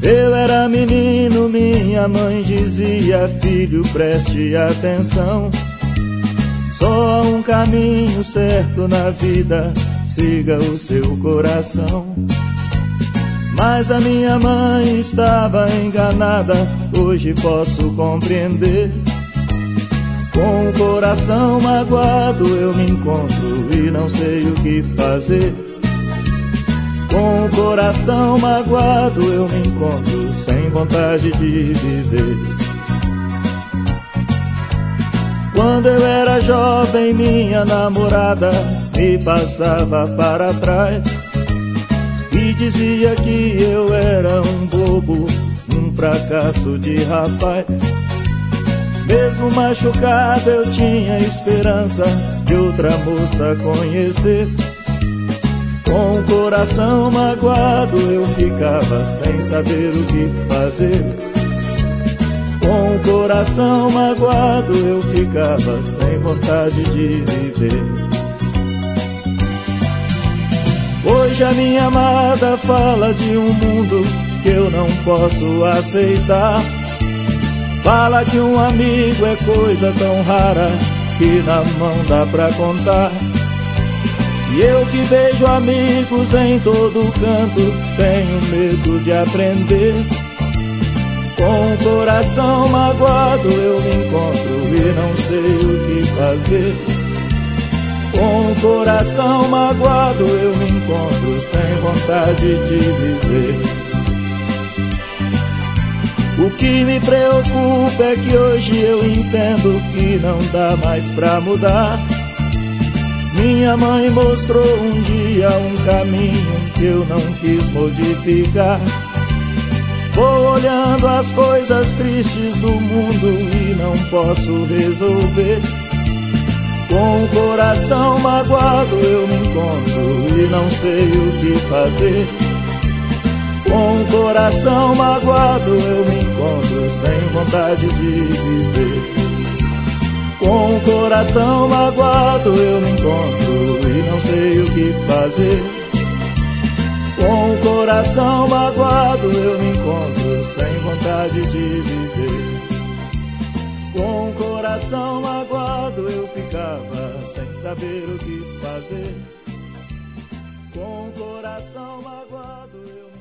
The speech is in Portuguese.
Eu era menino, minha mãe dizia: filho, preste atenção. Só há um caminho certo na vida, siga o seu coração. Mas a minha mãe estava enganada, hoje posso compreender. Com o coração magoado eu me encontro e não sei o que fazer. Com o coração magoado eu me encontro sem vontade de viver. Quando eu era jovem, minha namorada me passava para trás e dizia que eu era um bobo, um fracasso de rapaz. Mesmo machucado eu tinha esperança de outra moça conhecer. Com o coração magoado eu ficava sem saber o que fazer. Com o coração magoado eu ficava sem vontade de viver. Hoje a minha amada fala de um mundo que eu não posso aceitar. Fala que um amigo é coisa tão rara que na mão dá pra contar. E eu que vejo amigos em todo canto, tenho medo de aprender. Com o coração magoado eu me encontro e não sei o que fazer. Com o coração magoado eu me encontro sem vontade de viver. O que me preocupa é que hoje eu entendo que não dá mais pra mudar. Minha mãe mostrou um dia um caminho que eu não quis modificar. Vou olhando as coisas tristes do mundo e não posso resolver. Com o coração magoado eu me encontro e não sei o que fazer. Com o coração magoado eu me encontro sem vontade de viver. Com o coração magoado eu me encontro e não sei o que fazer. Com o coração magoado eu me encontro sem vontade de viver. Com o coração magoado eu ficava sem saber o que fazer. Com o coração magoado eu